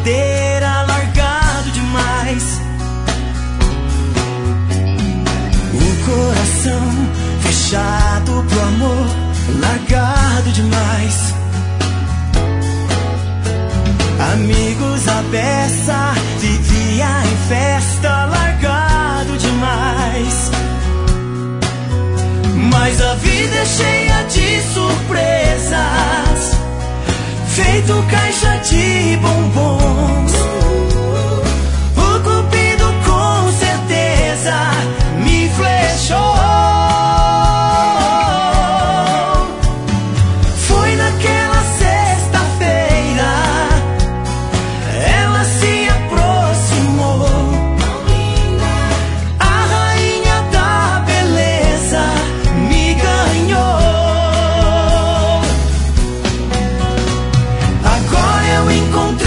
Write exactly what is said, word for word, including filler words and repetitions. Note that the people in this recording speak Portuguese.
bebedeira, largado demais. O coração fechado pro amor, largado demais. Amigos à beça, vivia em festa, largado demais. Mas a vida é cheia de surpresas, feito caixa de bombons. O cupido com certeza me flechou. Foi naquela sexta-feira, ela se aproximou. A rainha da beleza me ganhou. Agora eu encontrei